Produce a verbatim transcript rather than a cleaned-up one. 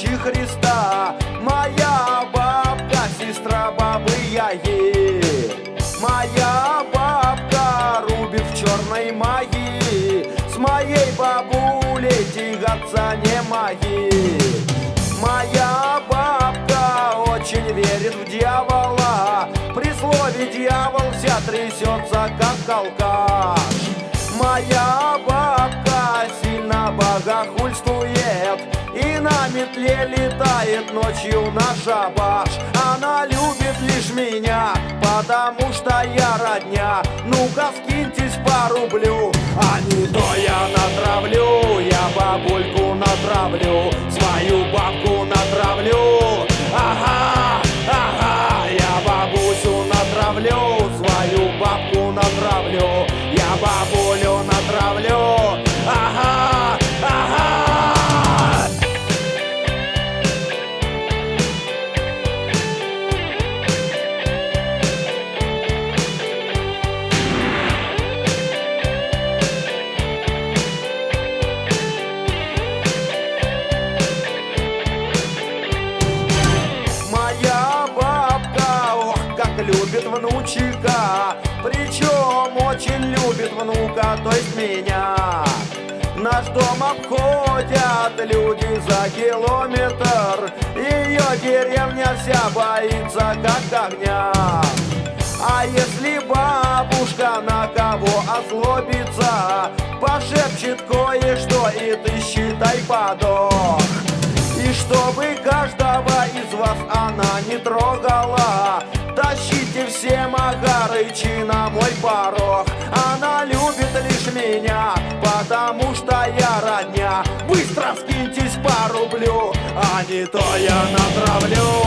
ночи Христа. Моя бабка, сестра бабы Яги. Моя бабка рубит в черной магии. С моей бабулей тягаться не моги. Моя бабка очень верит в дьявола. При слове дьявол вся трясется, как алкаш. Моя бабка сильно богохульствует и на метле летает ночью на шабаш. Она любит лишь меня, потому что я родня. Ну-ка скиньтесь по рублю, а не то я натравлю. Я бабульку натравлю, свою бабку натравлю. Ага, ага, я бабусю натравлю, свою бабку натравлю. Я бабулю натравлю. Ага, ага. Моя бабка, ох, как любит внучика. Причем очень любит внука, то есть меня. Наш дом обходят люди за километр. Ее деревня вся боится, как огня. А если бабушка на кого озлобится, пошепчет кое-что, и ты считай подох. И чтобы каждого из вас она не трогала, тащите все Магарычи на мой порог. Она любит лишь меня, потому что я родня. Быстро скиньтесь по рублю, а не то я натравлю.